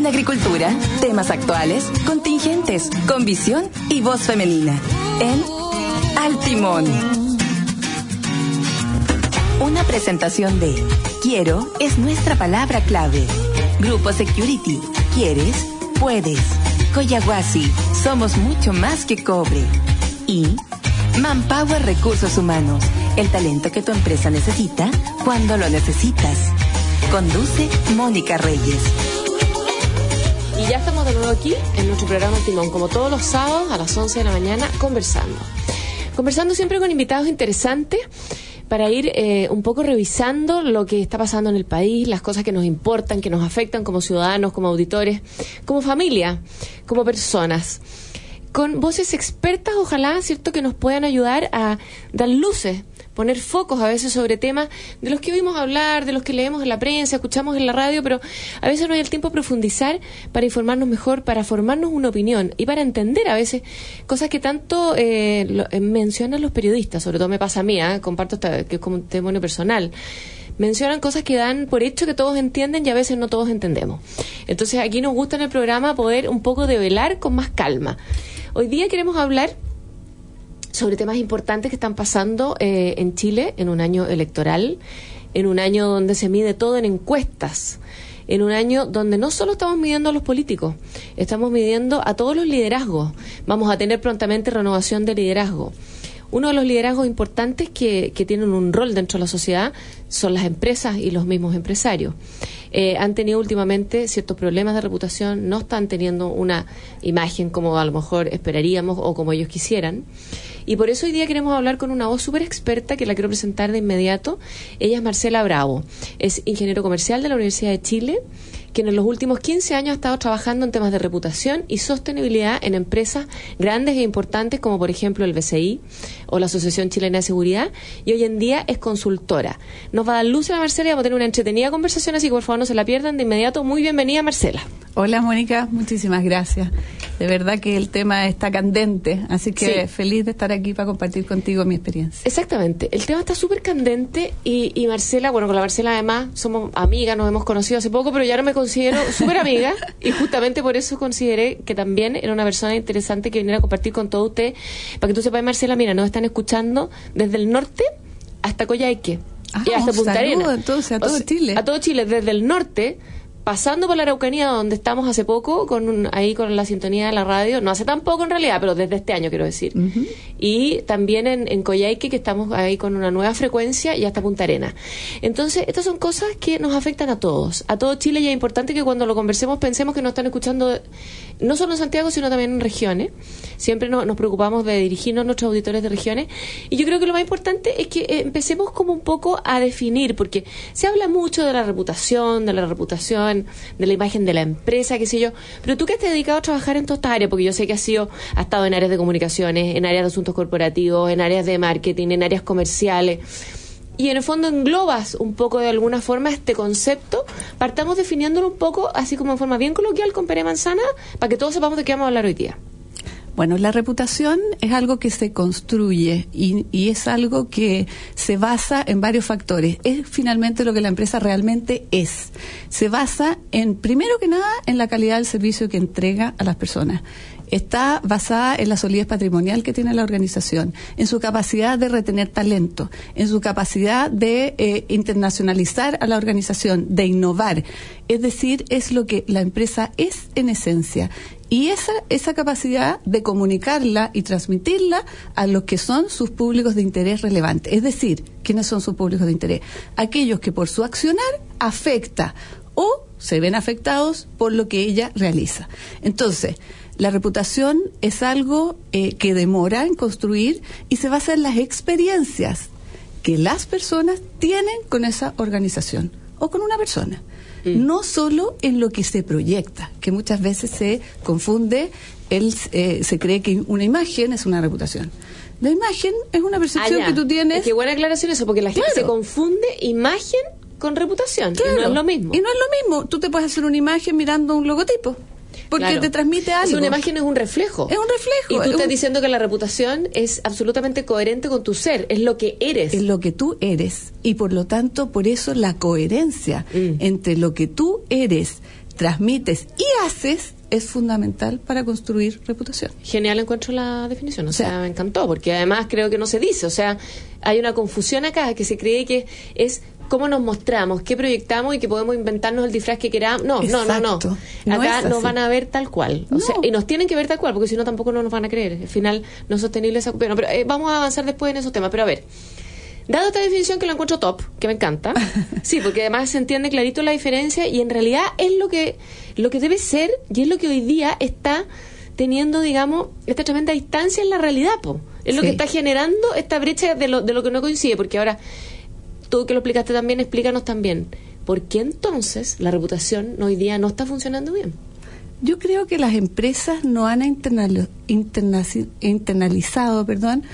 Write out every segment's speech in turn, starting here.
en agricultura, temas actuales, contingentes, con visión y voz femenina. En Al Timón. Una presentación de Quiero es nuestra palabra clave. Grupo Security. ¿Quieres? Puedes. Coyahuasi. Somos mucho más que cobre. Y Manpower Recursos Humanos. El talento que tu empresa necesita cuando lo necesitas. Conduce Mónica Reyes. Y ya estamos de nuevo aquí en nuestro programa Timón, como todos los sábados a las 11 de la mañana, conversando siempre con invitados interesantes para ir un poco revisando lo que está pasando en el país, las cosas que nos importan, que nos afectan como ciudadanos, como auditores, como familia, como personas, con voces expertas, ojalá, ¿cierto?, que nos puedan ayudar a dar luces, poner focos a veces sobre temas de los que oímos hablar, de los que leemos en la prensa, escuchamos en la radio, pero a veces no hay el tiempo de profundizar para informarnos mejor, para formarnos una opinión y para entender a veces cosas que tanto mencionan los periodistas. Sobre todo me pasa a mí, comparto que es como un testimonio personal. Mencionan cosas que dan por hecho que todos entienden y a veces no todos entendemos. Entonces aquí nos gusta en el programa poder un poco develar con más calma. Hoy día queremos hablar sobre temas importantes que están pasando en Chile en un año electoral, en un año donde se mide todo en encuestas, en un año donde no solo estamos midiendo a los políticos, estamos midiendo a todos los liderazgos. Vamos a tener prontamente renovación de liderazgo. Uno de los liderazgos importantes que tienen un rol dentro de la sociedad son las empresas y los mismos empresarios. Han tenido últimamente ciertos problemas de reputación, no están teniendo una imagen como a lo mejor esperaríamos o como ellos quisieran. Y por eso hoy día queremos hablar con una voz súper experta que la quiero presentar de inmediato. Ella es Marcela Bravo, es ingeniero comercial de la Universidad de Chile, quien en los últimos 15 años ha estado trabajando en temas de reputación y sostenibilidad en empresas grandes e importantes como por ejemplo el BCI o la Asociación Chilena de Seguridad, y hoy en día es consultora. Nos va a dar luz a Marcela y vamos a tener una entretenida conversación, así que por favor no se la pierdan de inmediato. Muy bienvenida, Marcela. Hola, Mónica, muchísimas gracias. De verdad que el tema está candente, así que sí, feliz de estar aquí para compartir contigo mi experiencia. Exactamente, el tema está súper candente y Marcela, bueno, con la Marcela además somos amigas, nos hemos conocido hace poco, pero ya no me considero súper amiga y justamente por eso consideré que también era una persona interesante que viniera a compartir con todo usted, para que tú sepas, Marcela, mira, nos están escuchando desde el norte hasta Coyhaique y hasta Punta Arenas. Entonces, a todo Chile. A todo Chile, desde el norte, pasando por la Araucanía, donde estamos hace poco, ahí con la sintonía de la radio, no hace tan poco en realidad, pero desde este año quiero decir. Uh-huh. Y también en Coyhaique, que estamos ahí con una nueva frecuencia, y hasta Punta Arenas. Entonces, estas son cosas que nos afectan a todos, a todo Chile, y es importante que cuando lo conversemos pensemos que nos están escuchando no solo en Santiago, sino también en regiones. Siempre nos preocupamos de dirigirnos a nuestros auditores de regiones, y yo creo que lo más importante es que empecemos como un poco a definir, porque se habla mucho de la reputación, de la imagen de la empresa, qué sé yo, pero tú que has dedicado a trabajar en todas estas áreas, porque yo sé que has estado en áreas de comunicaciones, en áreas de asuntos corporativos, en áreas de marketing, en áreas comerciales, y en el fondo englobas un poco de alguna forma este concepto. Partamos definiéndolo un poco así como en forma bien coloquial con pera y manzana, para que todos sepamos de qué vamos a hablar hoy día. Bueno, la reputación es algo que se construye y es algo que se basa en varios factores. Es finalmente lo que la empresa realmente es. Se basa primero que nada, en la calidad del servicio que entrega a las personas. Está basada en la solidez patrimonial que tiene la organización, en su capacidad de retener talento, en su capacidad de internacionalizar a la organización, de innovar. Es decir, es lo que la empresa es en esencia. Y esa capacidad de comunicarla y transmitirla a los que son sus públicos de interés relevantes. Es decir, ¿quiénes son sus públicos de interés? Aquellos que por su accionar afecta o se ven afectados por lo que ella realiza. Entonces, la reputación es algo que demora en construir y se basa en las experiencias que las personas tienen con esa organización o con una persona. No solo en lo que se proyecta, que muchas veces se confunde, se cree que una imagen es una reputación. La imagen es una percepción que tú tienes. Qué buena aclaración eso, porque la gente se confunde imagen con reputación, y no es lo mismo. Y no es lo mismo, tú te puedes hacer una imagen mirando un logotipo. Porque te transmite algo. Es una imagen, es un reflejo. Es un reflejo. Y tú estás diciendo que la reputación es absolutamente coherente con tu ser, es lo que eres. Es lo que tú eres. Y por lo tanto, por eso la coherencia entre lo que tú eres, transmites y haces es fundamental para construir reputación. Genial, encuentro la definición, o sea, me encantó, porque además creo que no se dice, o sea, hay una confusión acá, que se cree que es cómo nos mostramos, qué proyectamos y que podemos inventarnos el disfraz que queramos. No. Acá nos van a ver tal cual. O sea, y nos tienen que ver tal cual, porque si no tampoco no nos van a creer. Al final no es sostenible esa... Pero vamos a avanzar después en esos temas. Pero a ver, dado esta definición que la encuentro top, que me encanta, sí, porque además se entiende clarito la diferencia y en realidad es lo que debe ser y es lo que hoy día está teniendo, digamos, esta tremenda distancia en la realidad, es lo que está generando esta brecha de lo que no coincide, porque ahora... Tú que lo explicaste también, explícanos también, ¿por qué entonces la reputación hoy día no está funcionando bien? Yo creo que las empresas no han internalizado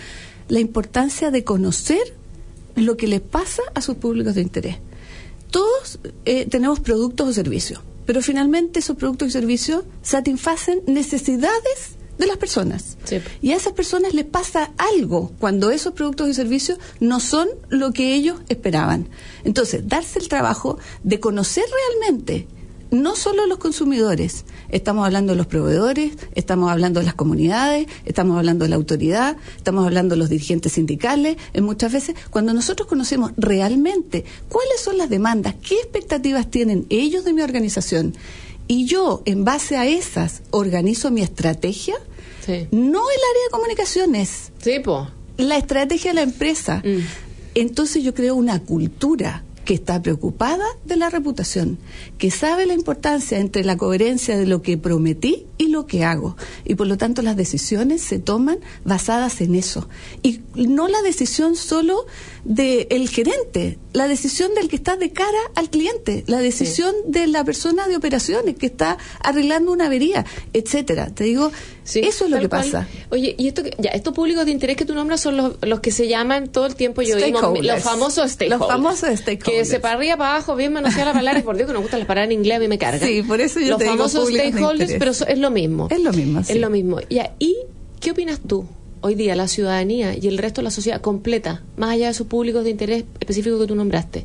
la importancia de conocer lo que les pasa a sus públicos de interés. Todos tenemos productos o servicios, pero finalmente esos productos y servicios satisfacen necesidades de las personas. Sí. Y a esas personas les pasa algo cuando esos productos y servicios no son lo que ellos esperaban. Entonces, darse el trabajo de conocer realmente, no solo los consumidores, estamos hablando de los proveedores, estamos hablando de las comunidades, estamos hablando de la autoridad, estamos hablando de los dirigentes sindicales, muchas veces, cuando nosotros conocemos realmente cuáles son las demandas, qué expectativas tienen ellos de mi organización, y yo, en base a esas, organizo mi estrategia, sí. No el área de comunicaciones, sí, la estrategia de la empresa. Entonces yo creo una cultura que está preocupada de la reputación, que sabe la importancia entre la coherencia de lo que prometí y lo que hago. Y por lo tanto las decisiones se toman basadas en eso. Y no la decisión solo del gerente, la decisión del que está de cara al cliente, la decisión de la persona de operaciones que está arreglando una avería, etcétera. Te digo, eso es lo que pasa. Oye, y estos públicos de interés que tú nombras son los que se llaman todo el tiempo, los famosos stakeholders. Los famosos stakeholders. Que se para arriba, para abajo, bien manosear las palabras, por Dios que nos gustan las palabras en inglés, a mí me cargan. Sí, por eso yo te digo los famosos stakeholders, pero es lo mismo. Es lo mismo, sí. Es lo mismo. ¿Y qué opinas tú? Hoy día la ciudadanía y el resto de la sociedad completa, más allá de sus públicos de interés específicos que tú nombraste,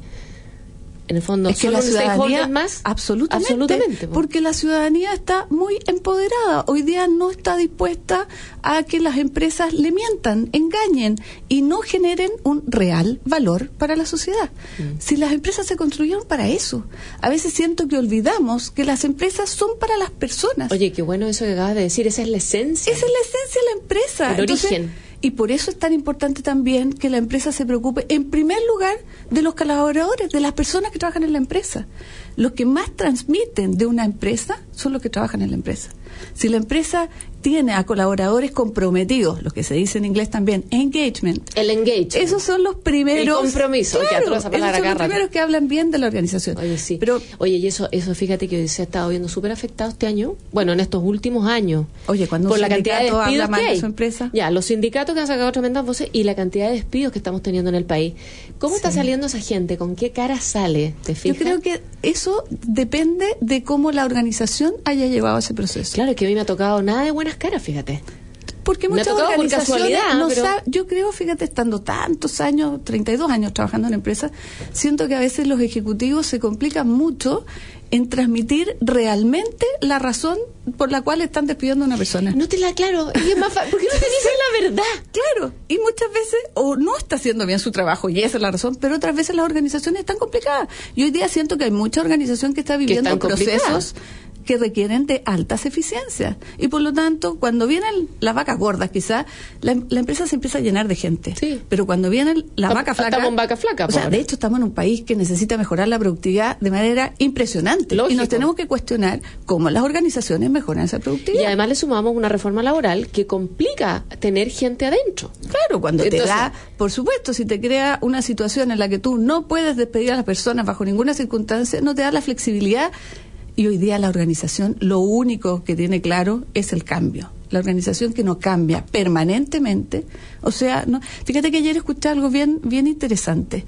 en el fondo, es que la ciudadanía más, absolutamente, porque la ciudadanía está muy empoderada. Hoy día no está dispuesta a que las empresas le mientan, engañen y no generen un real valor para la sociedad. Si las empresas se construyeron para eso, a veces siento que olvidamos que las empresas son para las personas. Oye, qué bueno eso que acabas de decir, esa es la esencia. Esa es la esencia de la empresa. El origen. Y por eso es tan importante también que la empresa se preocupe, en primer lugar, de los colaboradores, de las personas que trabajan en la empresa. Los que más transmiten de una empresa son los que trabajan en la empresa. Si la empresa tiene a colaboradores comprometidos, lo que se dice en inglés también, engagement. El engagement. Esos son los primeros. El compromiso. Claro, esos son los primeros que hablan bien de la organización. Oye, sí. Oye, y eso fíjate que se ha estado viendo súper afectado este año, bueno, en estos últimos años. Oye, cuando por la cantidad de despidos habla mal que hay. De su empresa. Ya, los sindicatos que han sacado tremendas voces y la cantidad de despidos que estamos teniendo en el país. ¿Cómo está saliendo esa gente? ¿Con qué cara sale? ¿Te fijas? Yo creo que eso depende de cómo la organización haya llevado ese proceso. Claro, es que a mí me ha tocado nada de buenas caras, fíjate. Porque muchas organizaciones no saben, yo creo, fíjate, estando tantos años, 32 años trabajando en empresas, siento que a veces los ejecutivos se complican mucho en transmitir realmente la razón por la cual están despidiendo a una persona. No te la aclaro, es más ¿por qué no te dicen la verdad? Claro, y muchas veces o no está haciendo bien su trabajo y esa es la razón, pero otras veces las organizaciones están complicadas. Y hoy día siento que hay mucha organización que está viviendo procesos que requieren de altas eficiencias. Y por lo tanto, cuando vienen las vacas gordas, quizás, la empresa se empieza a llenar de gente. Sí. Pero cuando vienen las vacas flacas... Estamos en vaca flaca. O sea, de hecho, estamos en un país que necesita mejorar la productividad de manera impresionante. Lógico. Y nos tenemos que cuestionar cómo las organizaciones mejoran esa productividad. Y además le sumamos una reforma laboral que complica tener gente adentro. Claro, cuando te da... Por supuesto, si te crea una situación en la que tú no puedes despedir a las personas bajo ninguna circunstancia, no te da la flexibilidad. Y hoy día la organización lo único que tiene claro es el cambio. La organización que no cambia permanentemente. O sea, no, fíjate que ayer escuché algo bien interesante.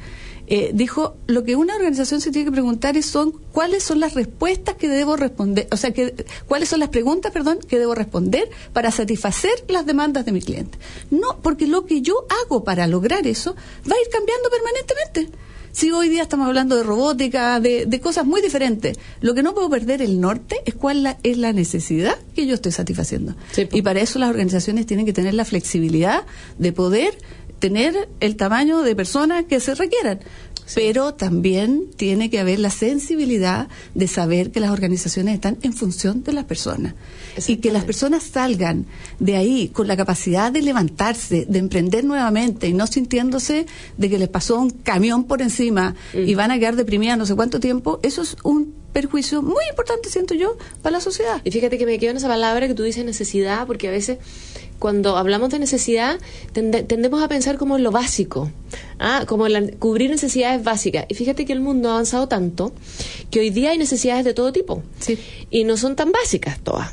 Dijo, lo que una organización se tiene que preguntar son cuáles son las respuestas que debo responder, o sea, cuáles son las preguntas, que debo responder para satisfacer las demandas de mi cliente. No, porque lo que yo hago para lograr eso va a ir cambiando permanentemente. Sí, hoy día estamos hablando de robótica, de cosas muy diferentes. Lo que no puedo perder el norte es cuál es la necesidad que yo estoy satisfaciendo. Sí, y para eso las organizaciones tienen que tener la flexibilidad de poder tener el tamaño de personas que se requieran. Sí. Pero también tiene que haber la sensibilidad de saber que las organizaciones están en función de las personas y que las personas salgan de ahí con la capacidad de levantarse, de emprender nuevamente y no sintiéndose de que les pasó un camión por encima y van a quedar deprimidas no sé cuánto tiempo. Eso es un perjuicio muy importante, siento yo, para la sociedad. Y fíjate que me quedo en esa palabra que tú dices, necesidad, porque a veces cuando hablamos de necesidad tendemos a pensar como en lo básico, como en cubrir necesidades básicas. Y fíjate que el mundo ha avanzado tanto que hoy día hay necesidades de todo tipo. Sí. Y no son tan básicas todas.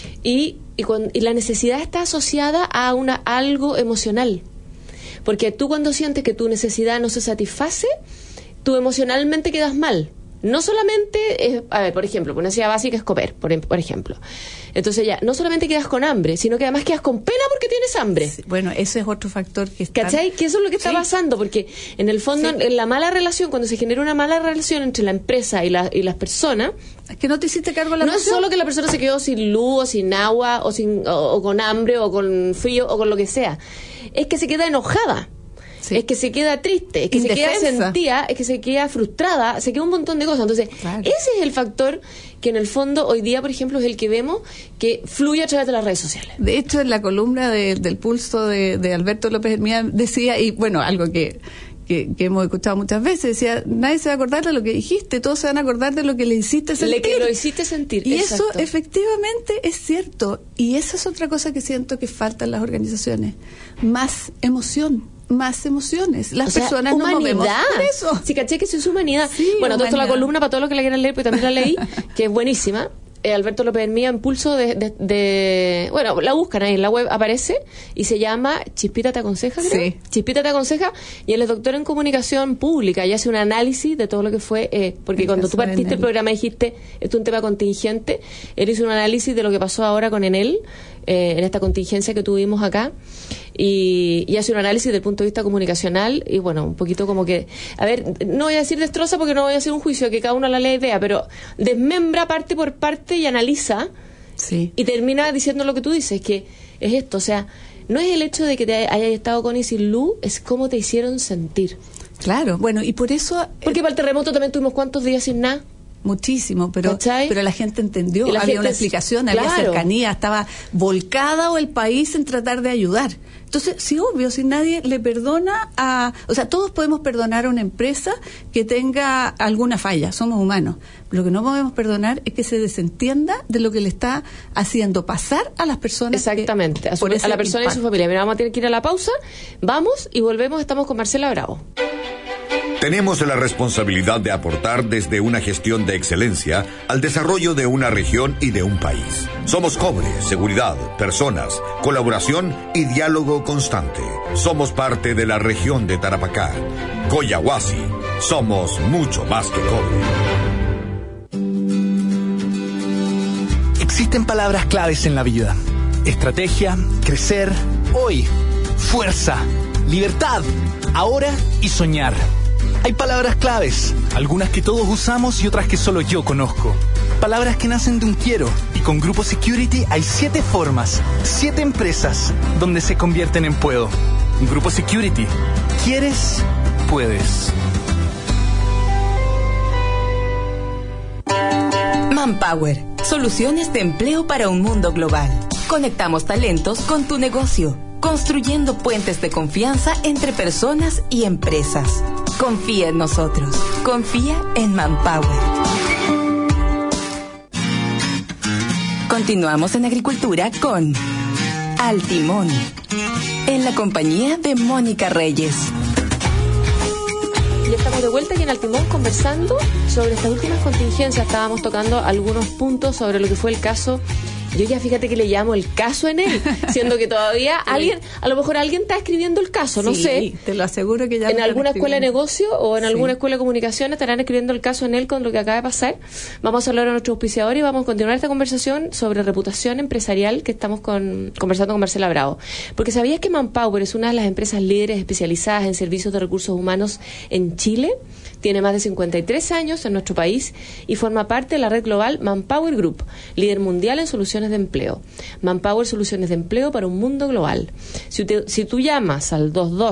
Y la necesidad está asociada a algo emocional. Porque tú cuando sientes que tu necesidad no se satisface, tú emocionalmente quedas mal. No solamente, por ejemplo, una necesidad básica es comer, por ejemplo. Entonces ya, no solamente quedas con hambre, sino que además quedas con pena porque tienes hambre. Sí, bueno, ese es otro factor que está... ¿Cachai? Que eso es lo que está pasando, porque en el fondo, en la mala relación, cuando se genera una mala relación entre la empresa y las personas... Es que no te hiciste cargo de la emoción. No es solo que la persona se quedó sin luz, o sin agua, o con hambre, o con frío, o con lo que sea. Es que se queda enojada. Sí. Es que se queda triste, es que indefensa. Se queda sentida, es que se queda frustrada, se queda un montón de cosas. Entonces, claro, ese es el factor que en el fondo hoy día, por ejemplo, es el que vemos que fluye a través de las redes sociales. De hecho, en la columna del Pulso de Alberto López Hermida decía, y bueno, algo que hemos escuchado muchas veces, decía, nadie se va a acordar de lo que dijiste, todos se van a acordar de lo que le hiciste sentir. Que lo hiciste sentir, y exacto. Eso efectivamente es cierto. Y esa es otra cosa que siento que falta en las organizaciones. Más emoción. Más emociones. Las personas humanidad. No movemos por eso. Sí, caché que eso es humanidad. Sí, bueno, todo esto la columna para todos los que la quieran leer, porque también la leí, que es buenísima. Alberto López Hermida, Impulso bueno, la buscan ahí en la web, aparece y se llama Chispita te aconseja, creo. Sí. Chispita te aconseja, y él es doctor en comunicación pública y hace un análisis de todo lo que fue, porque cuando tú partiste el programa dijiste, esto es un tema contingente, él hizo un análisis de lo que pasó ahora con Enel, en esta contingencia que tuvimos acá, y hace un análisis desde el punto de vista comunicacional, y bueno, un poquito como que, a ver, no voy a decir destroza porque no voy a hacer un juicio, que cada uno la lea y vea, pero desmembra parte por parte y analiza, sí, y termina diciendo lo que tú dices, que es esto, o sea, no es el hecho de que te hayas estado con y sin luz, es cómo te hicieron sentir. Claro, bueno, y por eso... Porque para el terremoto también tuvimos ¿cuántos días sin nada? Muchísimo, pero la gente entendió, había una explicación, había cercanía, estaba volcado el país en tratar de ayudar. Entonces, sí, obvio, si nadie le perdona o sea, todos podemos perdonar a una empresa que tenga alguna falla, somos humanos. Lo que no podemos perdonar es que se desentienda de lo que le está haciendo pasar a las personas. Exactamente, a la persona y su familia. Mira, vamos a tener que ir a la pausa, vamos y volvemos, estamos con Marcela Bravo. Tenemos la responsabilidad de aportar desde una gestión de excelencia al desarrollo de una región y de un país. Somos cobre, seguridad, personas, colaboración y diálogo constante. Somos parte de la región de Tarapacá. Coyahuasi, somos mucho más que cobre. Existen palabras claves en la vida. Estrategia, crecer, hoy, fuerza, libertad, ahora y soñar. Hay palabras claves, algunas que todos usamos y otras que solo yo conozco. Palabras que nacen de un quiero, y con Grupo Security hay 7 formas, 7 empresas, donde se convierten en puedo. Grupo Security. ¿Quieres? Puedes. Manpower. Soluciones de empleo para un mundo global. Conectamos talentos con tu negocio, construyendo puentes de confianza entre personas y empresas. Confía en nosotros. Confía en Manpower. Continuamos en agricultura con Al Timón, en la compañía de Mónica Reyes. Ya estamos de vuelta aquí en Al Timón conversando sobre estas últimas contingencias. Estábamos tocando algunos puntos sobre lo que fue el caso Yo ya fíjate que le llamo el caso en él, siendo que todavía a lo mejor alguien está escribiendo el caso, no sé. Te lo aseguro que ya en alguna escuela de negocio o en alguna escuela de comunicación estarán escribiendo el caso en él con lo que acaba de pasar. Vamos a hablar a nuestro auspiciador y vamos a continuar esta conversación sobre reputación empresarial que estamos conversando con Marcela Bravo. Porque ¿sabías que Manpower es una de las empresas líderes especializadas en servicios de recursos humanos en Chile? Tiene más de 53 años en nuestro país y forma parte de la red global Manpower Group, líder mundial en soluciones de empleo. Manpower, soluciones de empleo para un mundo global. Si tú llamas al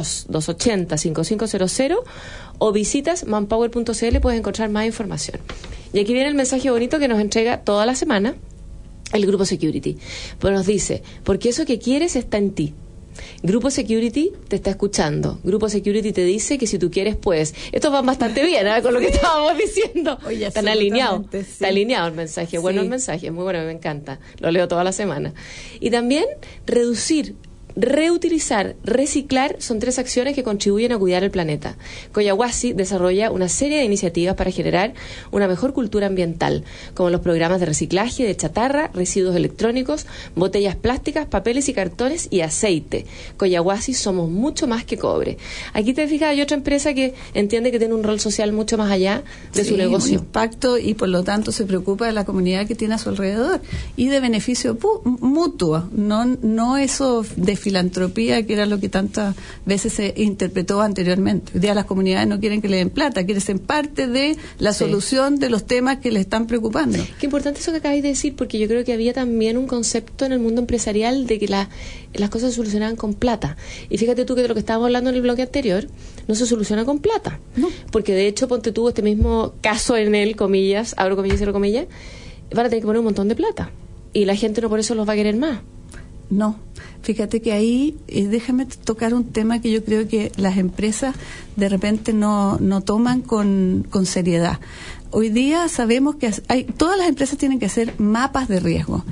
22-280-5500 o visitas manpower.cl puedes encontrar más información. Y aquí viene el mensaje bonito que nos entrega toda la semana el Grupo Security. Pues nos dice, porque eso que quieres está en ti. Grupo Security te está escuchando. Grupo Security te dice que si tú quieres, puedes. Esto va bastante bien, ¿eh? Con lo que estábamos diciendo. Oye, están alineados. Sí. Está alineado el mensaje. Bueno, el mensaje es muy bueno, me encanta. Lo leo toda la semana. Y también reducir, reutilizar, reciclar son 3 acciones que contribuyen a cuidar el planeta. Collahuasi desarrolla una serie de iniciativas para generar una mejor cultura ambiental, como los programas de reciclaje de chatarra, residuos electrónicos, botellas plásticas, papeles y cartones y aceite. Collahuasi somos mucho más que cobre. Aquí te fijas, hay otra empresa que entiende que tiene un rol social mucho más allá de su negocio. Un impacto y por lo tanto se preocupa de la comunidad que tiene a su alrededor y de beneficio mutuo, no eso de filantropía, que era lo que tantas veces se interpretó anteriormente. Hoy día las comunidades no quieren que le den plata, quieren ser parte de la solución de los temas que les están preocupando. Qué importante eso que acabáis de decir, porque yo creo que había también un concepto en el mundo empresarial de que las cosas se solucionaban con plata. Y fíjate tú que de lo que estábamos hablando en el bloque anterior, no se soluciona con plata. No. Porque de hecho, ponte tú este mismo caso en él, comillas, abro comillas, cierro comillas, van a tener que poner un montón de plata. Y la gente no por eso los va a querer más. No, fíjate que ahí, déjame tocar un tema que yo creo que las empresas de repente no toman con seriedad. Hoy día sabemos que todas las empresas tienen que hacer mapas de riesgo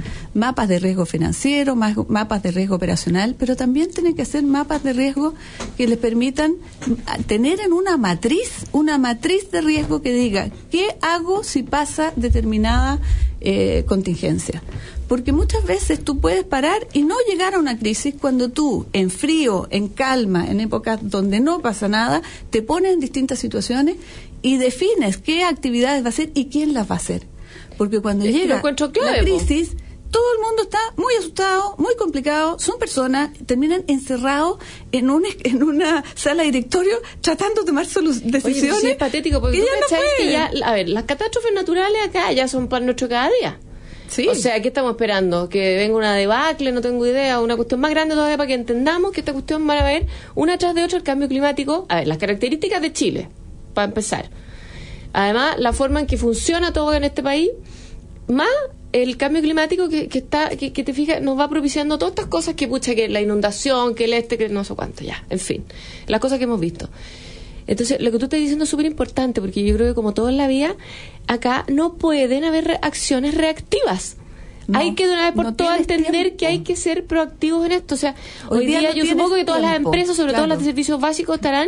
financiero, mapas de riesgo operacional, pero también tienen que hacer mapas de riesgo que les permitan tener en una matriz de riesgo que diga, ¿qué hago si pasa determinada contingencia? Porque muchas veces tú puedes parar y no llegar a una crisis cuando tú, en frío, en calma, en épocas donde no pasa nada, te pones en distintas situaciones y defines qué actividades va a hacer y quién las va a hacer. Porque cuando llega la crisis, todo el mundo está muy asustado, muy complicado, son personas, terminan encerrados en una sala de directorio tratando de tomar decisiones. Oye, sí, es patético, porque tú cachai que ya, a ver, las catástrofes naturales acá ya son para nuestro cada día. Sí. O sea, ¿qué estamos esperando? Que venga una debacle, no tengo idea, una cuestión más grande todavía para que entendamos que esta cuestión van a ver una tras de otra el cambio climático. A ver, las características de Chile, para empezar. Además, la forma en que funciona todo en este país, más el cambio climático que te fijas, nos va propiciando todas estas cosas que la inundación, que que no sé cuánto, ya, en fin, las cosas que hemos visto. Entonces, lo que tú estás diciendo es súper importante, porque yo creo que como todo en la vida, acá no pueden haber acciones reactivas. No, hay que de una vez por todas entender que hay que ser proactivos en esto. O sea, hoy día yo supongo que todas las empresas, sobre todo las de servicios básicos, estarán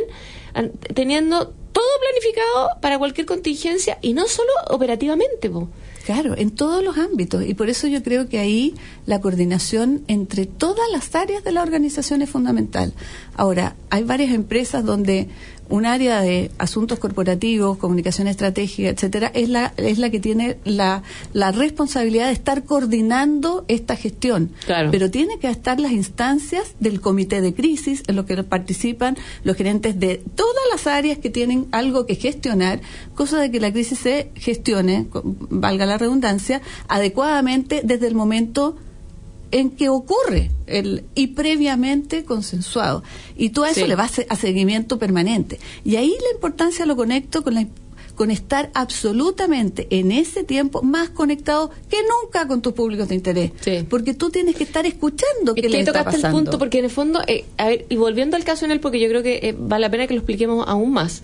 teniendo todo planificado para cualquier contingencia y no solo operativamente, Claro, en todos los ámbitos. Y por eso yo creo que ahí la coordinación entre todas las áreas de la organización es fundamental. Ahora, hay varias empresas donde un área de asuntos corporativos, comunicación estratégica, etcétera, es la que tiene la responsabilidad de estar coordinando esta gestión. Claro. Pero tiene que estar las instancias del comité de crisis en los que participan los gerentes de todas las áreas que tienen algo que gestionar, cosa de que la crisis se gestione, valga la redundancia, adecuadamente desde el momento en que ocurre y previamente consensuado. Y todo eso le va a seguimiento permanente. Y ahí la importancia lo conecto con estar absolutamente en ese tiempo más conectado que nunca con tus públicos de interés. Sí. Porque tú tienes que estar escuchando qué le está pasando. Tocaste el punto, porque en el fondo, a ver, y volviendo al caso en él, porque yo creo que vale la pena que lo expliquemos aún más.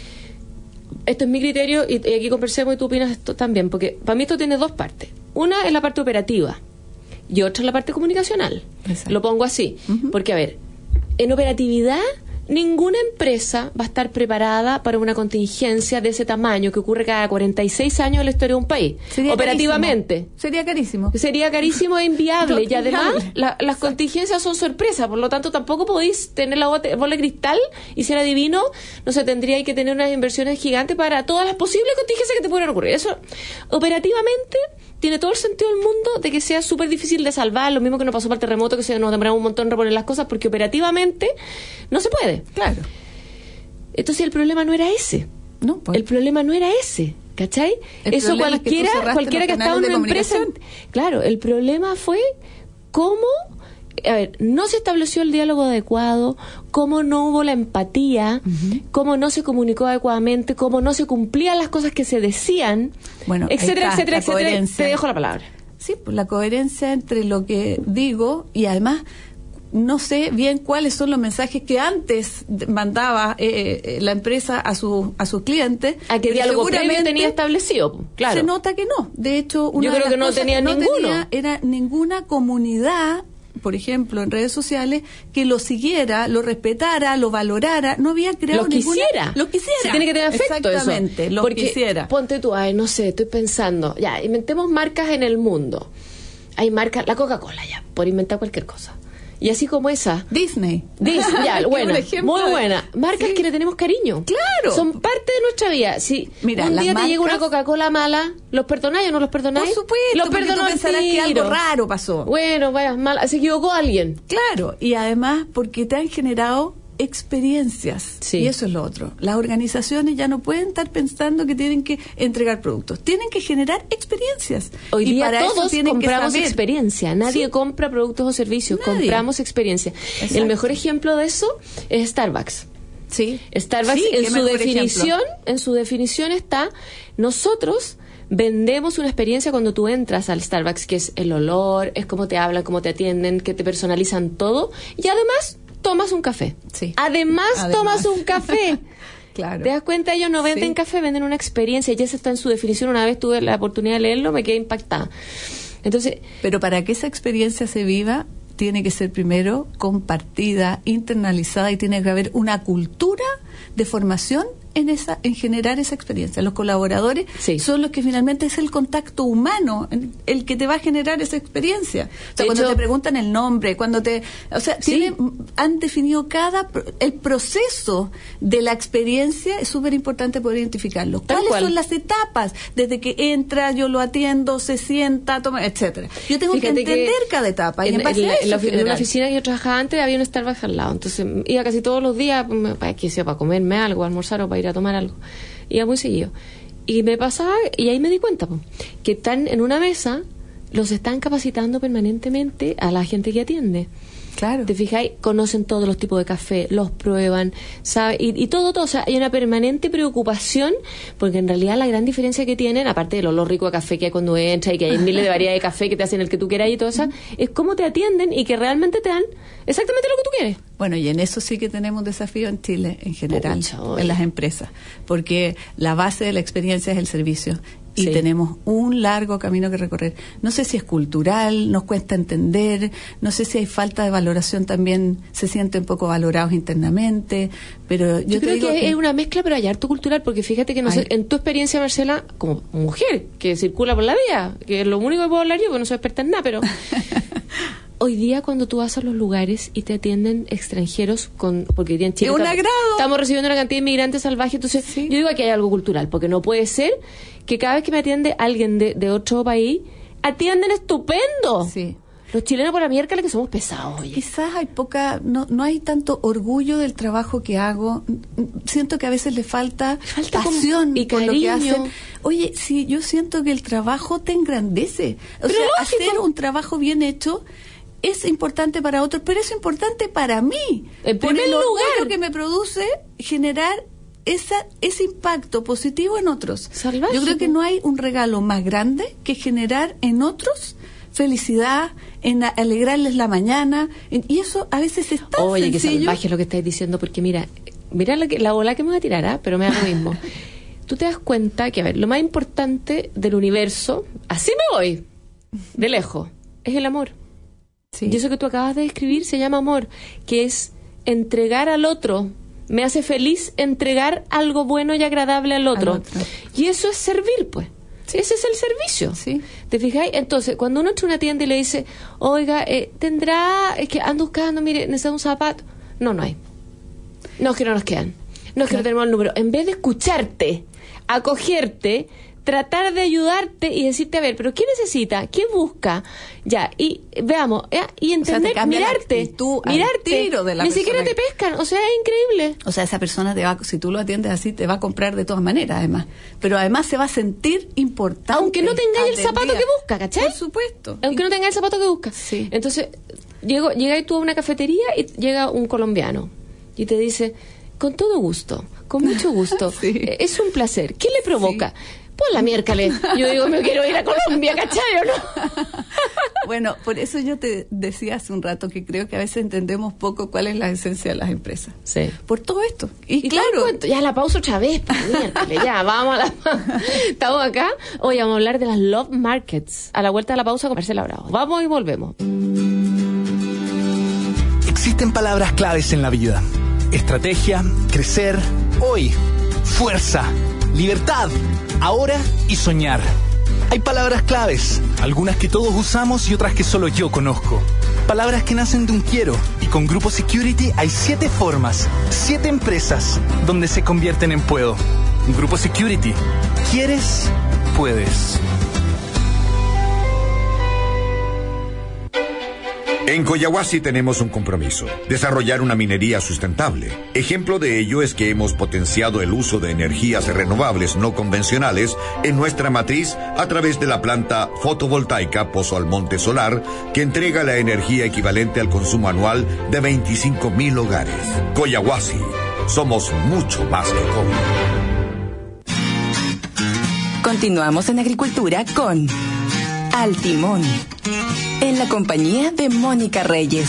Esto es mi criterio y aquí conversemos y tú opinas esto también, porque para mí esto tiene 2 partes. Una es la parte operativa y otra es la parte comunicacional. Exacto. Lo pongo así, porque a ver, en operatividad ninguna empresa va a estar preparada para una contingencia de ese tamaño que ocurre cada 46 años en la historia de un país. Sería operativamente. Carísimo. Sería carísimo. Sería carísimo e inviable. No, y además, inviable. las contingencias son sorpresa. Por lo tanto, tampoco podéis tener la bola de cristal y ser adivino. No se tendría que tener unas inversiones gigantes para todas las posibles contingencias que te puedan ocurrir. Eso, operativamente, tiene todo el sentido del mundo de que sea súper difícil de salvar, lo mismo que nos pasó para el terremoto, que nos demoramos un montón en reponer las cosas, porque operativamente no se puede. Claro. Entonces el problema no era ese. No, pues. El problema no era ese, ¿cachai? El Eso cualquiera que estaba en una empresa... Claro, el problema fue cómo... A ver, no se estableció el diálogo adecuado, cómo no hubo la empatía, cómo no se comunicó adecuadamente, cómo no se cumplían las cosas que se decían, bueno, etcétera, está, etcétera, etcétera. Coherencia. Te dejo la palabra. Sí, pues la coherencia entre lo que digo y además no sé bien cuáles son los mensajes que antes mandaba la empresa a sus clientes. ¿A qué diálogo previo tenía establecido? Claro. Se nota que no. De hecho, yo creo que no tenía ninguno. Era ninguna comunidad, por ejemplo, en redes sociales, que lo siguiera, lo respetara, lo valorara. No había creado lo quisiera. Se tiene que tener efecto. Exactamente, eso. lo Porque, quisiera. Ponte tú, no sé, estoy pensando, ya, inventemos marcas en el mundo. Hay marcas, la Coca-Cola, ya, por inventar cualquier cosa. Y así como esa. Disney, ya, buena, muy buena. Marcas que le tenemos cariño. Claro. Son parte de nuestra vida. Si mira, un día marcas, te llega una Coca-Cola mala, ¿los perdonáis o no los perdonáis? Por supuesto, los porque tú pensarás que algo raro pasó. Bueno, vaya, mal, se equivocó alguien. Claro, y además porque te han generado experiencias. Sí. Y eso es lo otro. Las organizaciones ya no pueden estar pensando que tienen que entregar productos. Tienen que generar experiencias. Hoy y día para todos eso tienen compramos que saber. experiencia. Nadie compra productos o servicios. Nadie. Compramos experiencia. Exacto. El mejor ejemplo de eso es Starbucks. Sí. Starbucks Sí, en su definición está, nosotros vendemos una experiencia cuando tú entras al Starbucks, que es el olor, es cómo te hablan, cómo te atienden, que te personalizan todo, y además tomas un café. Sí. Además tomas un café. Claro. ¿Te das cuenta? Ellos no venden Sí. café, venden una experiencia. Ya se está en su definición. Una vez tuve la oportunidad de leerlo, me quedé impactada. Entonces, pero para que esa experiencia se viva, tiene que ser primero compartida, internalizada, y tiene que haber una cultura de formación en generar esa experiencia. Los colaboradores Sí. son los que finalmente es el contacto humano el que te va a generar esa experiencia. O sea, cuando te preguntan el nombre, Sí. han definido el proceso de la experiencia. Es súper importante poder identificarlo. Tal ¿Cuáles cual. son las etapas? Desde que entra, yo lo atiendo, se sienta, toma, etcétera. Yo tengo que Fíjate entender cada etapa. Y en base a eso en una generar. oficina que yo trabajaba antes había un Starbucks al lado. Entonces iba casi todos los días, para comerme algo, almorzar o para ir a tomar algo. Iba muy seguido. Y me pasaba, y ahí me di cuenta, que están en una mesa, los están capacitando permanentemente a la gente que atiende. Claro. ¿Te fijáis? Conocen todos los tipos de café, los prueban, ¿sabe? Y todo, o sea, hay una permanente preocupación, porque en realidad la gran diferencia que tienen, aparte del olor rico de café que hay cuando entras y que hay miles de variedades de café que te hacen el que tú quieras y todo eso, es cómo te atienden y que realmente te dan exactamente lo que tú quieres. Bueno, y en eso sí que tenemos un desafío en Chile, en general, Pucha, en las empresas, porque la base de la experiencia es el servicio. Y Sí. tenemos un largo camino que recorrer. No sé si es cultural, nos cuesta entender, no sé si hay falta de valoración también, se sienten poco valorados internamente, pero Yo te creo digo que es una mezcla, pero hay harto cultural, porque fíjate que no sé, Ay. en tu experiencia, Marcela, como mujer que circula por la vida, que es lo único que puedo hablar yo, porque no soy experta en nada, pero hoy día cuando tú vas a los lugares y te atienden extranjeros, porque hoy día en Chile ¡Es un agrado! estamos recibiendo una cantidad de inmigrantes salvajes, entonces Sí. yo digo que hay algo cultural, porque no puede ser que cada vez que me atiende alguien de otro país, atienden estupendo. Sí. Los chilenos por la miércoles que somos pesados, oye. Quizás hay no hay tanto orgullo del trabajo que hago. Siento que a veces le falta pasión y por lo que cariño. hacen. Oye, sí, yo siento que el trabajo te engrandece. O Pero sea, lógico. hacer un trabajo bien hecho es importante para otros, pero es importante para mí. En por primer el orgullo lugar. que me produce generar ese impacto positivo en otros. Salvaje, Yo creo que po. no hay un regalo más grande que generar en otros felicidad, en alegrarles la mañana, y eso a veces es tan Oye, qué sencillo. salvaje lo que estáis diciendo, porque mira la bola que me voy a tirar, pero me da lo mismo. Tú te das cuenta que, a ver, lo más importante del universo, así me voy, de lejos, es el amor. Sí. Y eso que tú acabas de describir se llama amor, que es entregar al otro me hace feliz entregar algo bueno y agradable al otro. Y eso es servir, pues. Sí. Ese es el servicio. Sí. ¿Te fijáis? Entonces, cuando uno entra a una tienda y le dice, oiga, tendrá, es que ando buscando, mire, necesito un zapato. No hay. No, es que no nos quedan. No, es que no tenemos el número. En vez de escucharte, acogerte, tratar de ayudarte y decirte, a ver, pero ¿qué necesita? ¿Qué busca? Ya, y veamos, y entender, mirarte, ni siquiera te pescan, o sea, es increíble. O sea, esa persona te va, si tú lo atiendes así, te va a comprar de todas maneras, además. Pero además se va a sentir importante. Aunque no tengáis el zapato que busca, ¿cachai? Por supuesto. Aunque no tengáis el zapato que busca. Sí. Entonces, llegáis tú a una cafetería y llega un colombiano y te dice, con todo gusto, con mucho gusto, sí. Es un placer. ¿Qué le provoca? Sí. Pues la miércoles. Yo digo, me quiero ir a Colombia, ¿cachai o no? Bueno, por eso yo te decía hace un rato que creo que a veces entendemos poco cuál es la esencia de las empresas. Sí. Por todo esto. Y claro. Ya la pausa otra vez, miércoles, ya, vamos a la Estamos acá. Hoy vamos a hablar de las Love Markets. A la vuelta de la pausa con Marcela Bravo. Vamos y volvemos. Existen palabras claves en la vida. Estrategia, crecer, hoy, fuerza, libertad, ahora y soñar. Hay palabras claves, algunas que todos usamos y otras que solo yo conozco. Palabras que nacen de un quiero, y con Grupo Security hay 7 formas, 7 empresas, donde se convierten en puedo. Grupo Security. ¿Quieres? Puedes. En Coyahuasi tenemos un compromiso: desarrollar una minería sustentable. Ejemplo de ello es que hemos potenciado el uso de energías renovables no convencionales en nuestra matriz a través de la planta fotovoltaica Pozo Almonte Solar, que entrega la energía equivalente al consumo anual de 25,000 hogares. Coyahuasi, somos mucho más que cobre. Continuamos en agricultura con Al Timón, en la compañía de Mónica Reyes.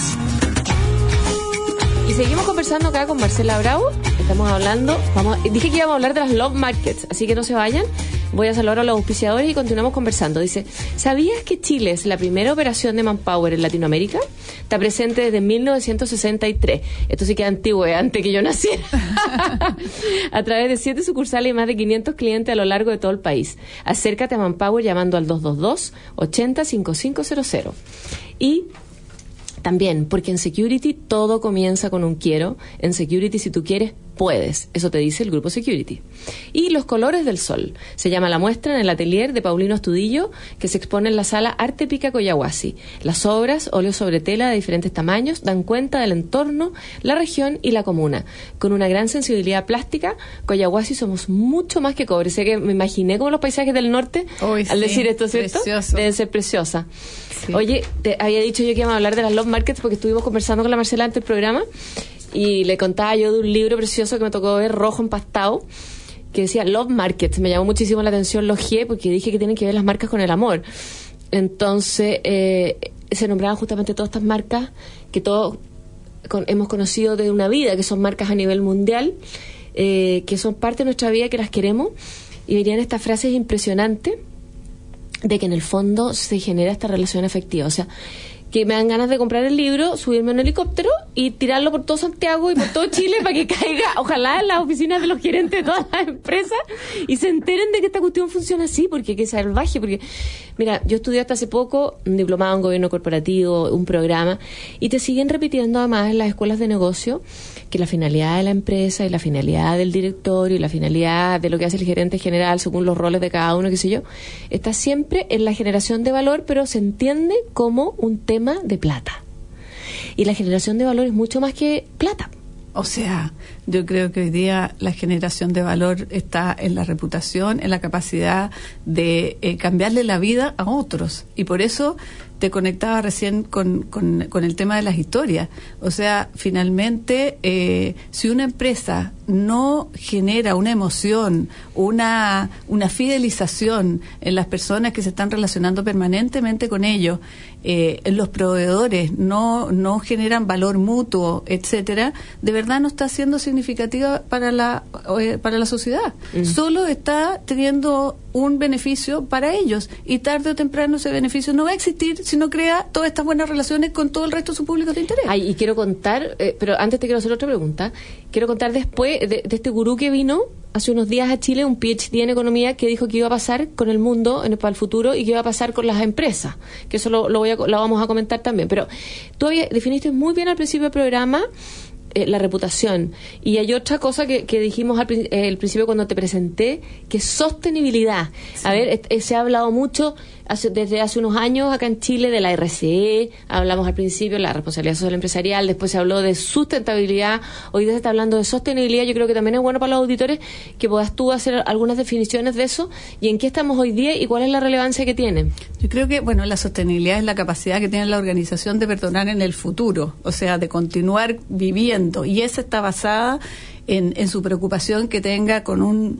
Y seguimos conversando acá con Marcela Bravo. Estamos hablando, dije que íbamos a hablar de las Love Markets, así que no se vayan. Voy a saludar a los auspiciadores y continuamos conversando. Dice, ¿sabías que Chile es la primera operación de Manpower en Latinoamérica? Está presente desde 1963. Esto sí que es antiguo, antes que yo naciera. A través de 7 sucursales y más de 500 clientes a lo largo de todo el país. Acércate a Manpower llamando al 222-80-5500. Y también, porque en Security todo comienza con un quiero. En Security, si tú quieres, puedes. Eso te dice el Grupo Security. Y Los Colores del Sol. Se llama la muestra en el atelier de Paulino Astudillo, que se expone en la sala Arte Pica Coyahuasi. Las obras, óleos sobre tela de diferentes tamaños, dan cuenta del entorno, la región y la comuna. Con una gran sensibilidad plástica, Coyahuasi somos mucho más que cobre. Sé que me imaginé como los paisajes del norte al decir esto, ¿cierto? Precioso. Deben ser preciosas. Sí. Oye, te había dicho yo que íbamos a hablar de las Love Markets porque estuvimos conversando con la Marcela antes del programa y le contaba yo de un libro precioso que me tocó ver, rojo empastado, que decía Love Markets. Me llamó muchísimo la atención, lo ojeé porque dije que tienen que ver las marcas con el amor. Entonces se nombraban justamente todas estas marcas que todos hemos conocido de una vida, que son marcas a nivel mundial, que son parte de nuestra vida, que las queremos, y venían estas frases impresionantes de que en el fondo se genera esta relación afectiva. O sea, que me dan ganas de comprar el libro, subirme a un helicóptero y tirarlo por todo Santiago y por todo Chile para que caiga, ojalá, en las oficinas de los gerentes de todas las empresas y se enteren de que esta cuestión funciona así, porque qué salvaje. Porque, mira, yo estudié hasta hace poco un diplomado en gobierno corporativo, un programa, y te siguen repitiendo además en las escuelas de negocio que la finalidad de la empresa y la finalidad del directorio y la finalidad de lo que hace el gerente general según los roles de cada uno, qué sé yo, está siempre en la generación de valor, pero se entiende como un tema de plata. Y la generación de valor es mucho más que plata. O sea, yo creo que hoy día la generación de valor está en la reputación, en la capacidad de cambiarle la vida a otros. Y por eso te conectaba recién con el tema de las historias. O sea, finalmente, si una empresa no genera una emoción, una fidelización en las personas que se están relacionando permanentemente con ellos, los proveedores no generan valor mutuo, etcétera, de verdad no está siendo significativa para la sociedad. Solo está teniendo un beneficio para ellos y tarde o temprano ese beneficio no va a existir si si no crea todas estas buenas relaciones con todo el resto de su público de interés? Ay, y quiero contar, pero antes te quiero hacer otra pregunta. Quiero contar después de este gurú que vino hace unos días a Chile, un PhD en economía, que dijo que iba a pasar con el mundo para el futuro y que iba a pasar con las empresas, que eso lo vamos a comentar también. Pero tú definiste muy bien al principio del programa la reputación, y hay otra cosa que dijimos al principio cuando te presenté, que es sostenibilidad. Sí. A ver, se ha hablado mucho desde hace unos años acá en Chile de la RCE, hablamos al principio de la responsabilidad social empresarial, después se habló de sustentabilidad, hoy día se está hablando de sostenibilidad. Yo creo que también es bueno para los auditores que puedas tú hacer algunas definiciones de eso y en qué estamos hoy día y cuál es la relevancia que tienen. Yo creo que, bueno, la sostenibilidad es la capacidad que tiene la organización de perdonar en el futuro, o sea, de continuar viviendo, y esa está basada en su preocupación que tenga con un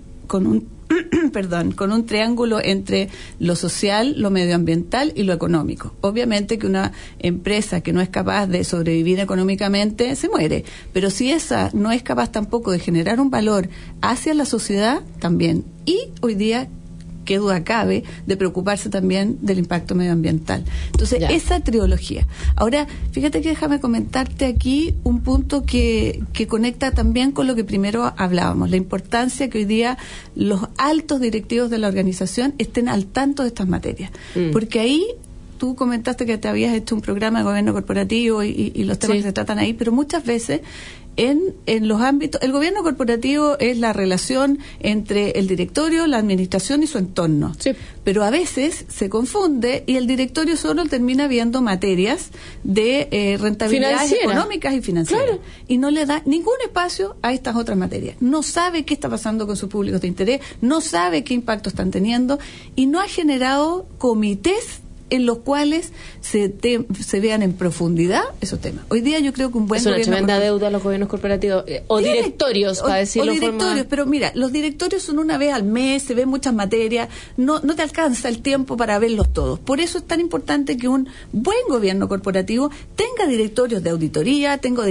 triángulo entre lo social, lo medioambiental y lo económico. Obviamente que una empresa que no es capaz de sobrevivir económicamente se muere, pero si esa no es capaz tampoco de generar un valor hacia la sociedad, también. Y hoy día, qué duda cabe de preocuparse también del impacto medioambiental. Entonces, esa trilogía. Ahora, fíjate que déjame comentarte aquí un punto que conecta también con lo que primero hablábamos, la importancia que hoy día los altos directivos de la organización estén al tanto de estas materias. Porque ahí tú comentaste que te habías hecho un programa de gobierno corporativo y los temas que se tratan ahí, pero muchas veces en los ámbitos, el gobierno corporativo es la relación entre el directorio, la administración y su entorno. Sí. Pero a veces se confunde y el directorio solo termina viendo materias de rentabilidades económicas y financieras. Claro. Y no le da ningún espacio a estas otras materias. No sabe qué está pasando con sus públicos de interés, no sabe qué impacto están teniendo y no ha generado comités en los cuales se vean en profundidad esos temas. Hoy día yo creo que un buen gobierno... Es una tremenda deuda a los gobiernos corporativos, o directorios, para decirlo. O directorios, pero mira, los directorios son una vez al mes, se ven muchas materias, no te alcanza el tiempo para verlos todos. Por eso es tan importante que un buen gobierno corporativo tenga directorios de auditoría, tenga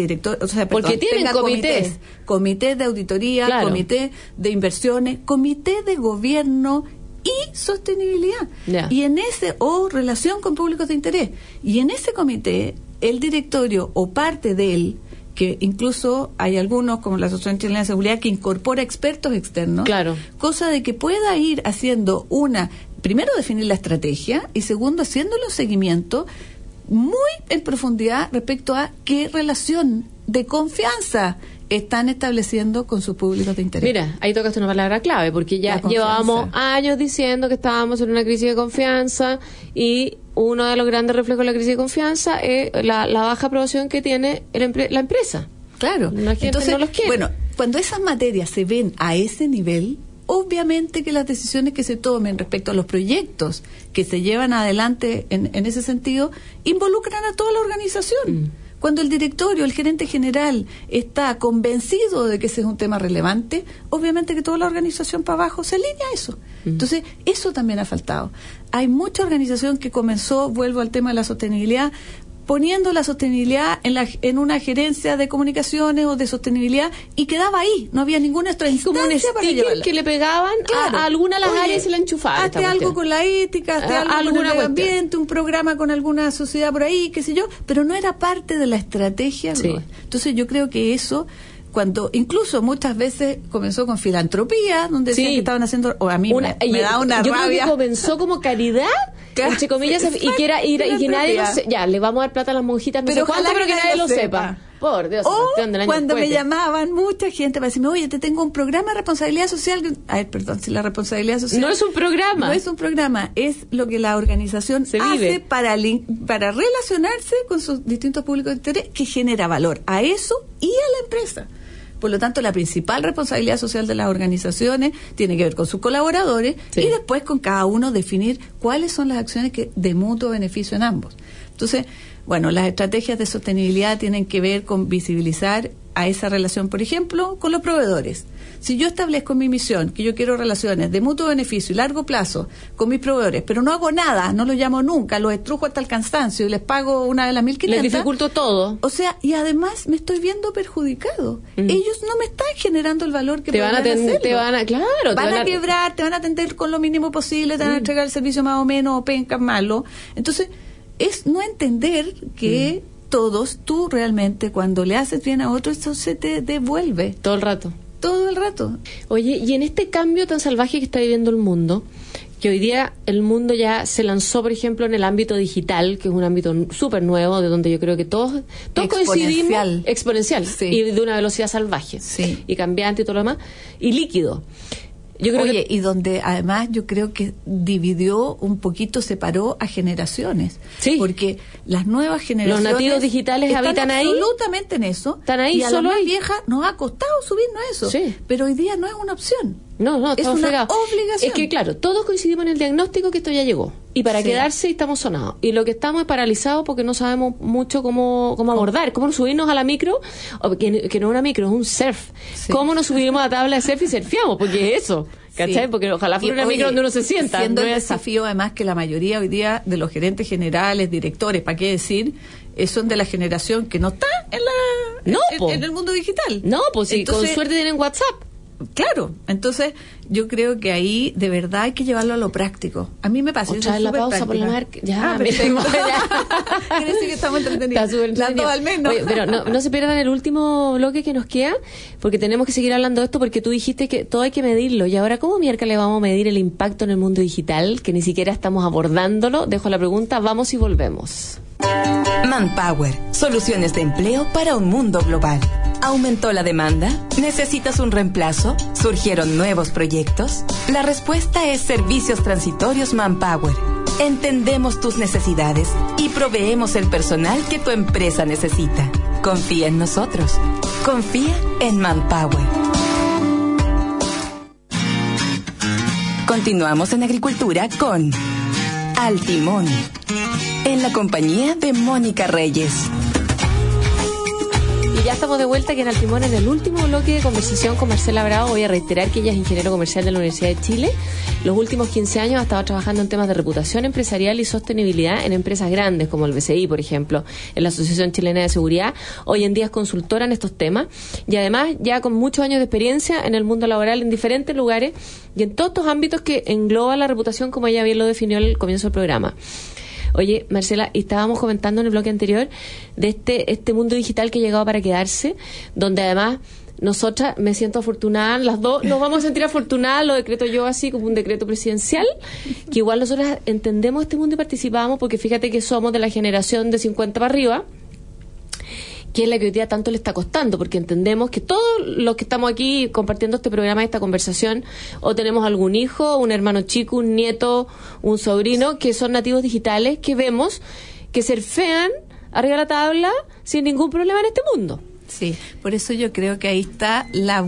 comités de auditoría, claro, comité de inversiones, comité de gobierno y sostenibilidad, y en ese, o relación con públicos de interés, y en ese comité el directorio o parte de él, que incluso hay algunos como la Asociación Chilena de Seguridad que incorpora expertos externos, claro, cosa de que pueda ir haciendo primero definir la estrategia y segundo haciéndole un seguimiento muy en profundidad respecto a qué relación de confianza están estableciendo con sus públicos de interés. Mira, ahí tocaste una palabra clave, porque ya llevábamos años diciendo que estábamos en una crisis de confianza y uno de los grandes reflejos de la crisis de confianza es la baja aprobación que tiene la empresa. Claro. Entonces, no los quiere. Bueno, cuando esas materias se ven a ese nivel, obviamente que las decisiones que se tomen respecto a los proyectos que se llevan adelante en ese sentido involucran a toda la organización. Cuando el directorio, el gerente general está convencido de que ese es un tema relevante, obviamente que toda la organización para abajo se alinea a eso. Entonces, eso también ha faltado. Hay mucha organización que comenzó, vuelvo al tema de la sostenibilidad, poniendo la sostenibilidad en una gerencia de comunicaciones o de sostenibilidad y quedaba ahí, no había ninguna otra instancia como un sticker que le pegaban a alguna de las áreas y se la enchufaban. Hazte algo con la ética, hazte algo con el medio ambiente, un programa con alguna sociedad por ahí, qué sé yo, pero no era parte de la estrategia. Sí. Entonces yo creo que eso, cuando incluso muchas veces comenzó con filantropía, donde decían que estaban haciendo, o a mí me da una yo rabia. Creo que comenzó como caridad, entre comillas, y que nadie lo sepa. Ya, le vamos a dar plata a las monjitas, pero que nadie lo sepa. Por Dios, cuando me llamaban mucha gente para decirme, oye, te tengo un programa de responsabilidad social. Ay, perdón, si la responsabilidad social... No es un programa. No es un programa, es lo que la organización hace para relacionarse con sus distintos públicos de interés, que genera valor a eso y a la empresa. Por lo tanto, la principal responsabilidad social de las organizaciones tiene que ver con sus colaboradores y después con cada uno definir cuáles son las acciones que de mutuo beneficio en ambos. Entonces, bueno, las estrategias de sostenibilidad tienen que ver con visibilizar a esa relación, por ejemplo, con los proveedores. Si yo establezco mi misión, que yo quiero relaciones de mutuo beneficio y largo plazo con mis proveedores, pero no hago nada, no los llamo nunca, los estrujo hasta el cansancio y les pago una de las 1.500. Les dificulto todo. O sea, y además me estoy viendo perjudicado. Ellos no me están generando el valor que te van a quebrar, te van a atender con lo mínimo posible, te van a entregar el servicio más o menos o penca malo. Entonces, es no entender que todos, tú realmente cuando le haces bien a otro, eso se te devuelve. Todo el rato. Todo el rato. Oye, y en este cambio tan salvaje que está viviendo el mundo, que hoy día el mundo ya se lanzó, por ejemplo, en el ámbito digital, que es un ámbito súper nuevo, de donde yo creo que todos coincidimos, exponencial, sí. Y de una velocidad salvaje, sí. Y cambiante y todo lo demás, y líquido. Yo creo y donde además yo creo que dividió un poquito, separó a generaciones. Sí. Porque las nuevas generaciones... Los nativos digitales habitan ahí. Absolutamente en eso. Están ahí, y a solo las más ahí. viejas nos ha costado subirnos a eso. Sí. Pero hoy día no es una opción. No, es estamos una fregados. obligación. Es que claro, todos coincidimos en el diagnóstico que esto ya llegó. Y para Sí. quedarse estamos sonados. Y lo que estamos es paralizados porque no sabemos mucho cómo abordar, cómo subirnos a la micro, o que no es una micro, es un surf. Sí. Cómo nos subimos a la tabla de surf y surfeamos, porque es eso. ¿Cachai? Sí. Porque ojalá fuera una micro donde uno se sienta. Siendo no el es así. desafío, además, que la mayoría hoy día de los gerentes generales, directores, ¿para qué decir? Son de la generación que no está en el mundo digital. No, pues sí, Entonces, con suerte tienen WhatsApp. Claro, entonces yo creo que ahí de verdad hay que llevarlo a lo práctico. A mí me pasa. Otra vez la pausa por la marca. Ya, perfecto. Quiere decir que estamos entretenidos. Está súper entretenido. Las dos al menos. Oye, pero no se pierdan el último bloque que nos queda, porque tenemos que seguir hablando de esto, porque tú dijiste que todo hay que medirlo. Y ahora, ¿cómo miércoles vamos a medir el impacto en el mundo digital, que ni siquiera estamos abordándolo? Dejo la pregunta, vamos y volvemos. Manpower, soluciones de empleo para un mundo global. ¿Aumentó la demanda? ¿Necesitas un reemplazo? ¿Surgieron nuevos proyectos? La respuesta es Servicios Transitorios Manpower. Entendemos tus necesidades y proveemos el personal que tu empresa necesita. Confía en nosotros. Confía en Manpower. Continuamos en Agricultura con Al Timón, en la compañía de Mónica Reyes. Y ya estamos de vuelta aquí en Al Timón, en el último bloque de conversación con Marcela Bravo. Voy a reiterar que ella es ingeniero comercial de la Universidad de Chile. Los últimos 15 años ha estado trabajando en temas de reputación empresarial y sostenibilidad en empresas grandes como el BCI, por ejemplo, en la Asociación Chilena de Seguridad. Hoy en día es consultora en estos temas y además ya con muchos años de experiencia en el mundo laboral en diferentes lugares y en todos estos ámbitos que engloba la reputación, como ella bien lo definió al comienzo del programa. Oye, Marcela, y estábamos comentando en el bloque anterior de este mundo digital que ha llegado para quedarse, donde además nosotras, me siento afortunada, las dos nos vamos a sentir afortunadas, lo decreto yo así como un decreto presidencial, que igual nosotras entendemos este mundo y participamos, porque fíjate que somos de la generación de 50 para arriba, que es la que hoy día tanto le está costando, porque entendemos que todos los que estamos aquí compartiendo este programa, esta conversación, o tenemos algún hijo, un hermano chico, un nieto, un sobrino, que son nativos digitales, que vemos que surfean arriba de la tabla sin ningún problema en este mundo. Sí, por eso yo creo que ahí está la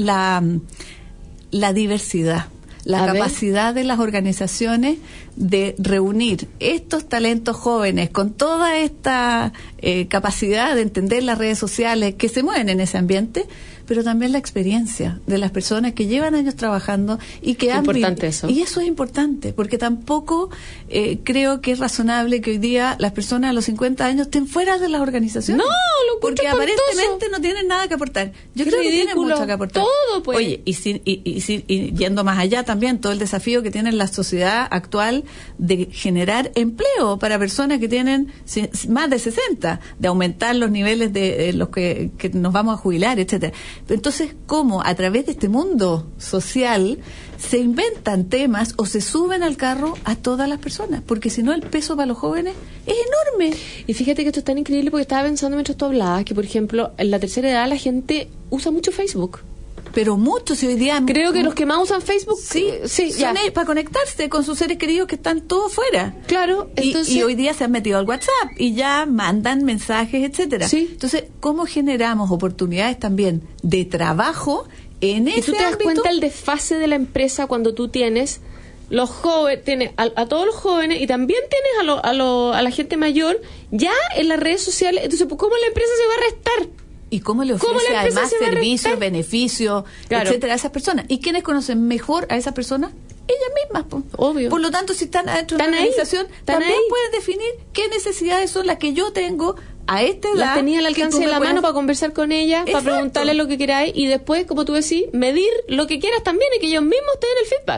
diversidad, la capacidad de las organizaciones de reunir estos talentos jóvenes con toda esta capacidad de entender las redes sociales que se mueven en ese ambiente, pero también la experiencia de las personas que llevan años trabajando y que han importante eso. Y eso es importante, porque tampoco creo que es razonable que hoy día las personas a los 50 años estén fuera de las organizaciones. No, lo porque espantoso. Aparentemente no tienen nada que aportar. Yo creo que tienen mucho que aportar. Todo, pues. Oye, y yendo más allá también, todo el desafío que tiene la sociedad actual de generar empleo para personas que tienen más de 60, de aumentar los niveles de los que nos vamos a jubilar, etcétera. Entonces, ¿cómo a través de este mundo social se inventan temas o se suben al carro a todas las personas? Porque si no, el peso para los jóvenes es enorme. Y fíjate que esto es tan increíble, porque estaba pensando mientras tú hablabas que, por ejemplo, en la tercera edad la gente usa mucho Facebook. Pero muchos, y hoy día... Creo que los que más usan Facebook... Sí, ya. Son para conectarse con sus seres queridos que están todos fuera. Claro, entonces... Y hoy día se han metido al WhatsApp y ya mandan mensajes, etcétera. Sí. Entonces, ¿cómo generamos oportunidades también de trabajo en ese ámbito? Y tú te das cuenta el desfase de la empresa cuando tú tienes los jóvenes, tienes a todos los jóvenes y también tienes a la gente mayor ya en las redes sociales. Entonces, ¿cómo la empresa se va a restar? ¿Y cómo le ofrece además servicios, beneficios, claro, etcétera, a esas personas? ¿Y quiénes conocen mejor a esas personas? Ellas mismas, po. Obvio. Por lo tanto, si están dentro de una organización, también pueden definir qué necesidades son las que yo tengo a esta edad. Las tenía al alcance de la mano para conversar con ellas, para preguntarles lo que queráis y después, como tú decís, medir lo que quieras también y que ellos mismos te den el feedback.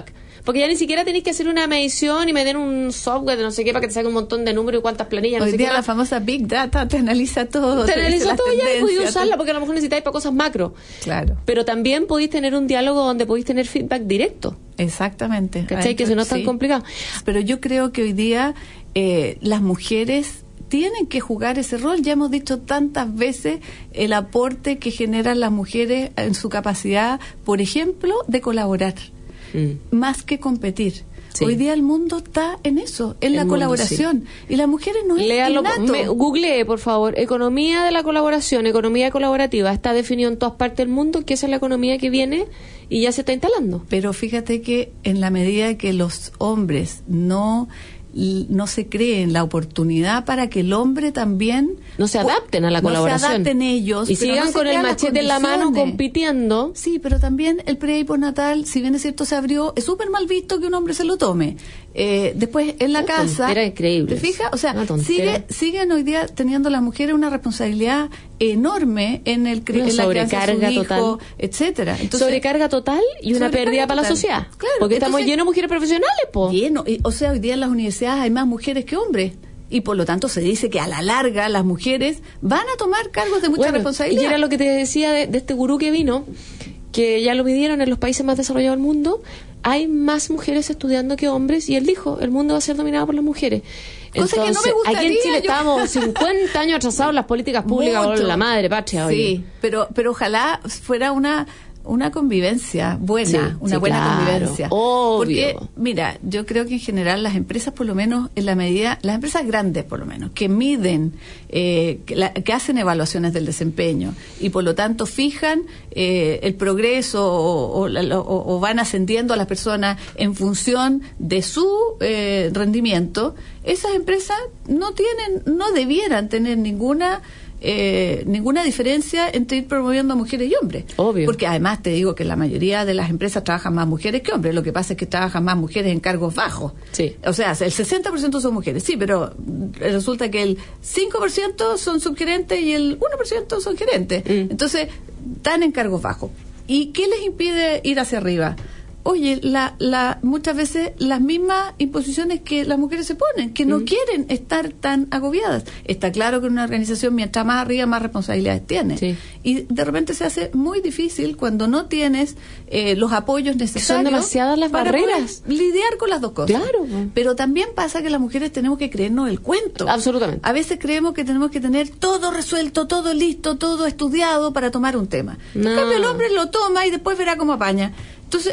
Porque ya ni siquiera tenéis que hacer una medición y meter un software de no sé qué para que te saque un montón de números y cuántas planillas. Hoy no sé día qué la más. famosa Big Data te analiza todo. Te analiza todo ya y podéis usarla todo. porque a lo mejor necesitáis para cosas macro. Claro. Pero también podéis tener un diálogo donde podéis tener feedback directo. Exactamente. ¿Cachai? Que eso no es tan complicado. Pero yo creo que hoy día las mujeres tienen que jugar ese rol. Ya hemos dicho tantas veces el aporte que generan las mujeres en su capacidad, por ejemplo, de colaborar, más que competir. Sí. Hoy día el mundo está en eso, en la colaboración. Sí. Y las mujeres no es innato. Googlee, por favor, economía de la colaboración, economía colaborativa. Está definido en todas partes del mundo que esa es la economía que viene y ya se está instalando. Pero fíjate que en la medida que los hombres no se creen la oportunidad para que el hombre también no se adapten a la colaboración, no se adapten ellos y sigan con el machete en la mano compitiendo. Sí, pero también el pre y postnatal, si bien es cierto se abrió, es súper mal visto que un hombre se lo tome. Después en la casa, era increíble. ¿Te fijas? O sea, siguen hoy día teniendo las mujeres una responsabilidad enorme en la crianza de su hijo, total, etcétera. Entonces, sobrecarga total y una pérdida para la sociedad. Claro, porque estamos llenos de mujeres profesionales, o sea, hoy día en las universidades hay más mujeres que hombres. Y por lo tanto se dice que a la larga las mujeres van a tomar cargos de mucha responsabilidad. Y era lo que te decía de este gurú que vino, que ya lo midieron en los países más desarrollados del mundo. Hay más mujeres estudiando que hombres, y él dijo, el mundo va a ser dominado por las mujeres. Cosa entonces, que no me gustaría, aquí en Chile estábamos 50 años atrasados en las políticas públicas por la madre patria. Sí, pero ojalá fuera una convivencia buena, buena convivencia. Obvio. Porque, mira, yo creo que en general las empresas, por lo menos, en la medida, las empresas grandes, por lo menos, que miden, que hacen evaluaciones del desempeño y por lo tanto fijan el progreso o van ascendiendo a las personas en función de su rendimiento, esas empresas no debieran tener ninguna diferencia entre ir promoviendo a mujeres y hombres. Obvio. Porque además te digo que la mayoría de las empresas trabajan más mujeres que hombres. Lo que pasa es que trabajan más mujeres en cargos bajos. Sí. O sea, el 60% son mujeres, sí, pero resulta que el 5% son subgerentes y el 1% son gerentes. Entonces, están en cargos bajos. ¿Y qué les impide ir hacia arriba? Oye, muchas veces las mismas imposiciones que las mujeres se ponen, que no quieren estar tan agobiadas. Está claro que una organización, mientras más arriba, más responsabilidades tiene. Sí. Y de repente se hace muy difícil cuando no tienes los apoyos necesarios. Son demasiadas las barreras. Lidiar con las dos cosas. Claro. Pero también pasa que las mujeres tenemos que creernos el cuento. Absolutamente. A veces creemos que tenemos que tener todo resuelto, todo listo, todo estudiado para tomar un tema. No. En cambio, el hombre lo toma y después verá cómo apaña. Entonces,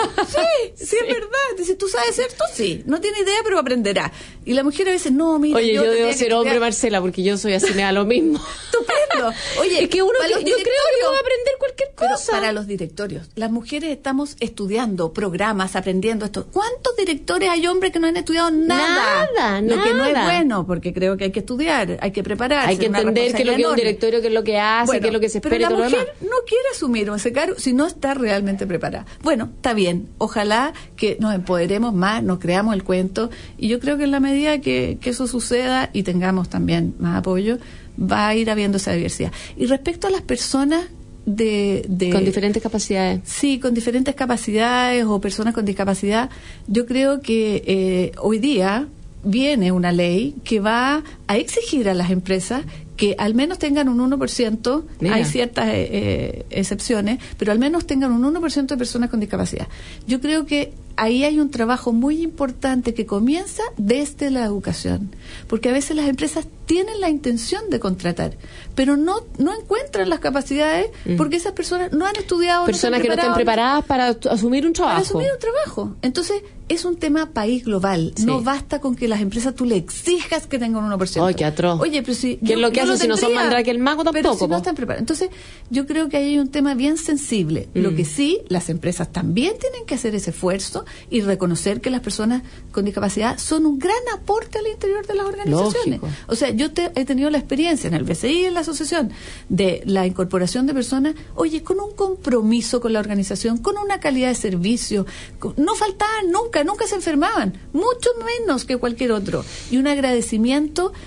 sí, es verdad. Dice, ¿tú sabes esto? Sí. No tiene idea, pero aprenderá. Y la mujer a veces, no, mira, oye, yo debo ser hombre, Marcela, porque yo soy así, me da lo mismo. Estupendo. Oye, es que yo creo que puedo aprender cualquier cosa. Pero para los directorios, las mujeres estamos estudiando programas, aprendiendo esto. ¿Cuántos directores hay hombres que no han estudiado nada? Lo que no es bueno, porque creo que hay que estudiar, hay que prepararse. Hay que entender qué es lo que es un directorio, qué es lo que hace, qué es lo que se espera. Pero la mujer no quiere asumir ese cargo si no está realmente preparada. Bueno, está bien. Ojalá que nos empoderemos más, nos creamos el cuento. Y yo creo que en la medida que eso suceda y tengamos también más apoyo, va a ir habiendo esa diversidad. Y respecto a las personas con diferentes capacidades. Sí, con diferentes capacidades o personas con discapacidad, yo creo que hoy día viene una ley que va a exigir a las empresas que al menos tengan un 1%, Mira. Hay ciertas excepciones, pero al menos tengan un 1% de personas con discapacidad. Yo creo que ahí hay un trabajo muy importante que comienza desde la educación, porque a veces las empresas tienen la intención de contratar, pero no encuentran las capacidades porque esas personas no han estudiado. Personas que no estén preparadas para asumir un trabajo. Entonces, es un tema país global. Sí. No basta con que las empresas tú le exijas que tengan un 1%. ¡Ay, qué atroz! Oye, pero si... ¿Qué es lo que hacen si no son Mandrake el Mago tampoco? Pero si no están preparados. Entonces, yo creo que ahí hay un tema bien sensible. Lo que sí, las empresas también tienen que hacer ese esfuerzo y reconocer que las personas con discapacidad son un gran aporte al interior de las organizaciones. Lógico. O sea, yo he tenido la experiencia en el BCI y en la asociación de la incorporación de personas, oye, con un compromiso con la organización, con una calidad de servicio, no faltaban nunca se enfermaban, mucho menos que cualquier otro, y un agradecimiento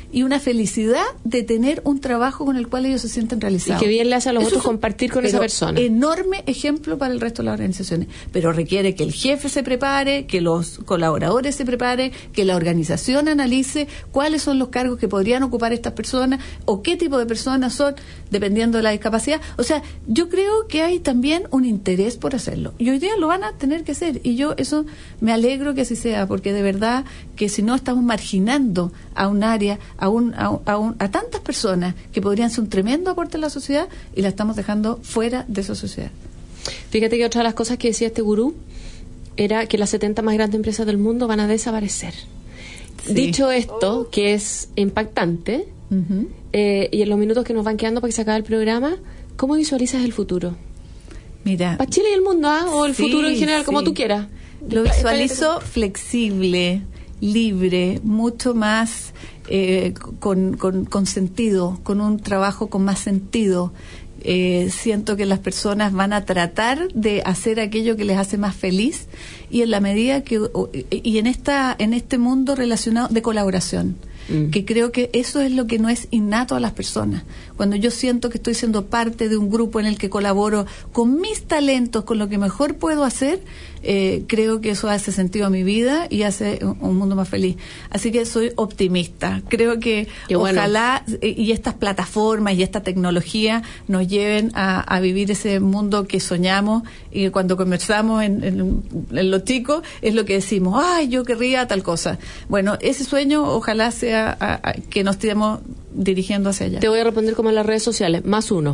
y una felicidad de tener un trabajo con el cual ellos se sienten realizados. Y que bien le hace a los otros compartir con esa persona. Enorme ejemplo para el resto de las organizaciones. Pero requiere que el jefe se prepare, que los colaboradores se preparen, que la organización analice cuáles son los cargos que podrían ocupar estas personas o qué tipo de personas son, dependiendo de la discapacidad. O sea, yo creo que hay también un interés por hacerlo. Y hoy día lo van a tener que hacer. Y yo eso me alegro que así sea, porque de verdad que si no estamos marginando a un área, a tantas personas que podrían ser un tremendo aporte a la sociedad y la estamos dejando fuera de esa sociedad. Fíjate que otra de las cosas que decía este gurú era que las 70 más grandes empresas del mundo van a desaparecer. Sí. Dicho esto, que es impactante, y en los minutos que nos van quedando para que se acabe el programa, ¿cómo visualizas el futuro? Mira, para Chile y el mundo, o el futuro en general, como tú quieras. Lo visualizo flexible, libre, mucho más con sentido, con un trabajo con más sentido. Siento que las personas van a tratar de hacer aquello que les hace más feliz, y en la medida que en este mundo relacionado de colaboración, que creo que eso es lo que no es innato a las personas. Cuando yo siento que estoy siendo parte de un grupo en el que colaboro con mis talentos, con lo que mejor puedo hacer, creo que eso hace sentido a mi vida y hace un mundo más feliz. Así que soy optimista. Creo que ojalá y estas plataformas y esta tecnología nos lleven a vivir ese mundo que soñamos, y cuando conversamos en los chicos es lo que decimos, ay, yo querría tal cosa. Bueno, ese sueño ojalá sea que nos estemos dirigiendo hacia allá. Te voy a responder como en las redes sociales, +1.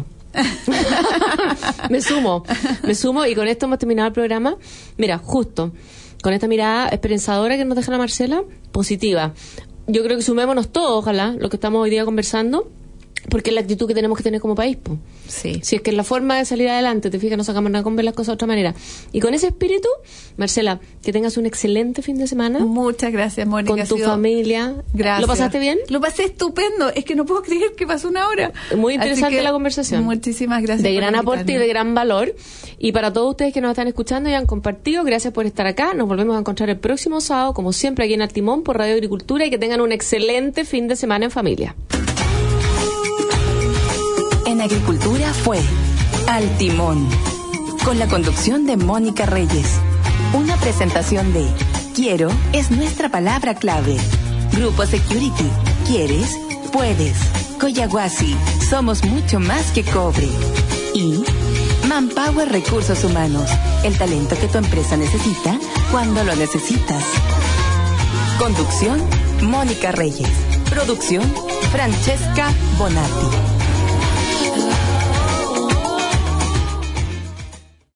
me sumo, y con esto hemos terminado el programa. Mira, justo con esta mirada esperanzadora que nos deja la Marcela, positiva. Yo creo que sumémonos todos, ojalá, lo que estamos hoy día conversando, porque es la actitud que tenemos que tener como país, po. Sí. Si es que es la forma de salir adelante, te fijas, no sacamos nada con ver las cosas de otra manera. Y con ese espíritu, Marcela, que tengas un excelente fin de semana. Muchas gracias, Mónica. Con tu familia. Gracias. ¿Lo pasaste bien? Lo pasé estupendo. Es que no puedo creer que pasó una hora. Muy interesante la conversación. Muchísimas gracias. De gran aporte y de gran valor. Y para todos ustedes que nos están escuchando y han compartido, gracias por estar acá. Nos volvemos a encontrar el próximo sábado, como siempre, aquí en Al Timón por Radio Agricultura, y que tengan un excelente fin de semana en familia. En Agricultura fue Al Timón, con la conducción de Mónica Reyes. Una presentación de Quiero es nuestra palabra clave. Grupo Security, ¿quieres? Puedes. Coyahuasi, somos mucho más que cobre. Y Manpower Recursos Humanos, el talento que tu empresa necesita cuando lo necesitas. Conducción, Mónica Reyes. Producción, Francesca Bonatti.